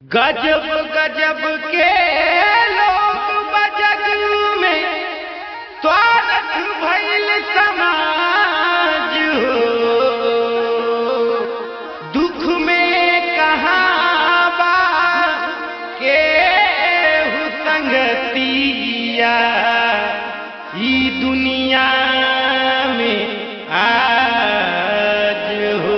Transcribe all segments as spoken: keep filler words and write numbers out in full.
गजब गजब के लोग बजग में स्वागत भइल समाज हो। दुख में कहाँ बा के हु संगतिया ई दुनिया में आज हो।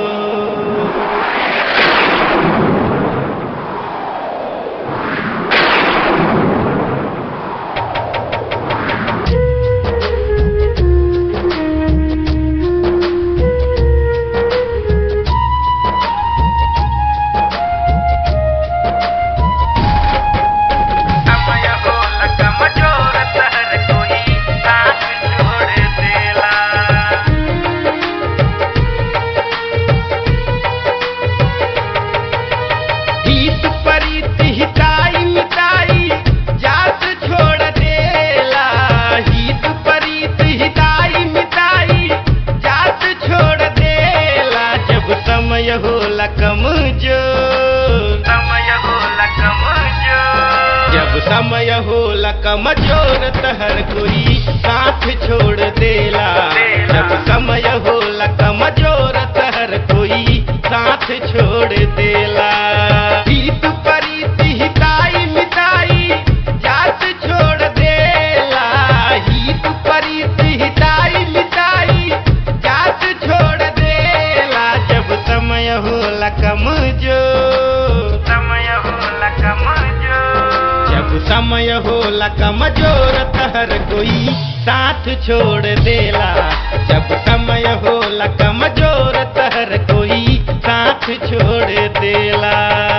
जब समय होला कमजोर तहर कोई साथ छोड़ देला। जब समय होला कमजोर तहर कोई साथ छोड़ देला। हित परित हिताई मिताई जात छोड़ देला। हित परित हिताई मिताई जात छोड़ देला। जब समय होला कमजोर समय होला कमजोर जब समय होला कमजोर तहर कोई साथ छोड़ देला। जब समय होला कमजोर तहर कोई साथ छोड़ देला।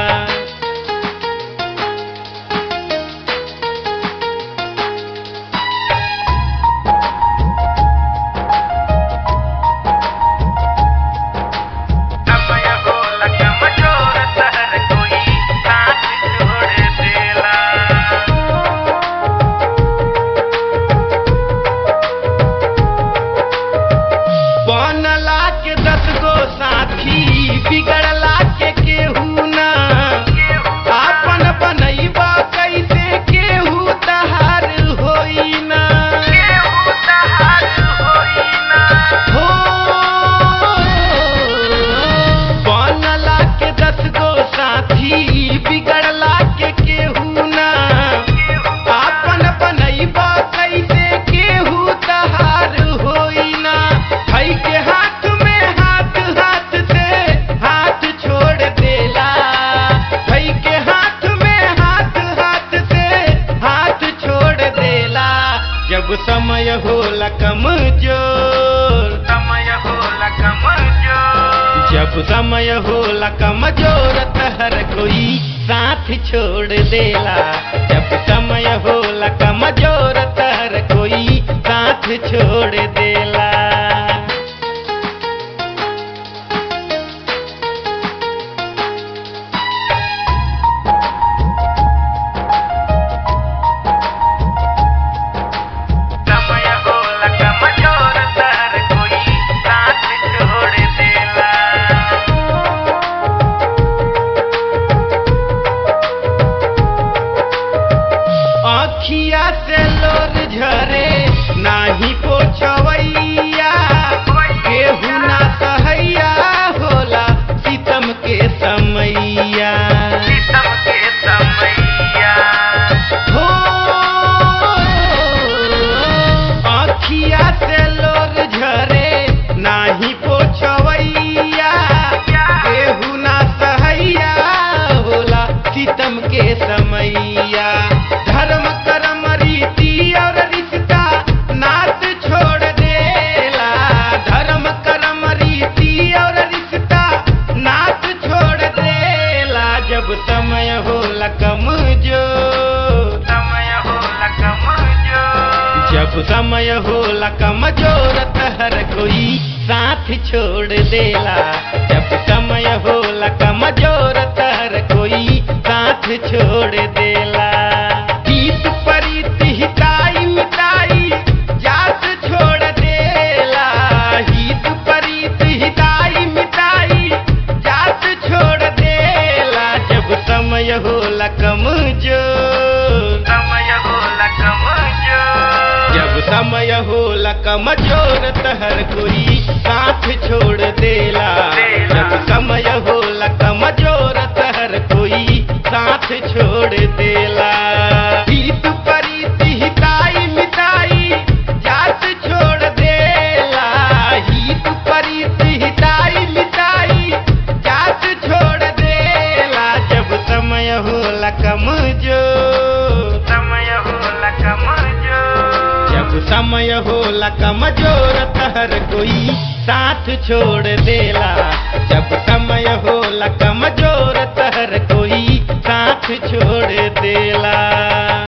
बिगड़ला के केहू ना आपन बनैबा कैसे केहू तहार होई ना हो। बनला के दस गो साथी बिगड़ला के केहू ना आपन बनैबा कैसे केहू तहार होई ना। भाई के हाथ में हाथ हाथ से हाथ छोड़ देला। भाई के हाथ में हाथ हाथ से हाथ छोड़ देला। जब समय होला कमजोर समय होला कमजोर जब समय होला कमजोर तहर कोई साथ छोड़ देला। जब समय होला कमजोर तहर कोई साथ छोड़ देला। अखिया से लोर झरे नाही पोछवैया केहू ना सहैया होला सितम के समैया सितम के समैया हो। अखिया से लोर झरे नाही पोछवैया केहू ना सहैया होला सितम के समैया। धर्म कर्म रीति और रिश्ता नात छोड़ देला। धर्म कर्म रीति और रिश्ता नात छोड़ देला। जब समय होला कमजोर समय होला कमजोर जब समय होला कमजोर तहर कोई साथ छोड़ देला। जब समय होला कमजोर तहर कोई साथ छोड़ देला। हित परित हिताई मिताई जात छोड़ देला। हित परित हिताई मिताई जात छोड़ देला। जब समय हो होला कमजोर, समय होला कमजोर। जब समय होला कमजोर त हर कोई साथ छोड़ देला, जब समय होला कमजोर त हर कोई साथ छोड़ देला। हित परित हिताई मिताई जात छोड़ देला, हित परित हिताई मिताई जात छोड़ देला। जब समय होला कमजोर, समय होला कमजोर। जब समय होला कमजोर त हर कोई साथ छोड़ देला, जब समय होला कमजोर त हर कोई साथ छोड़ देला।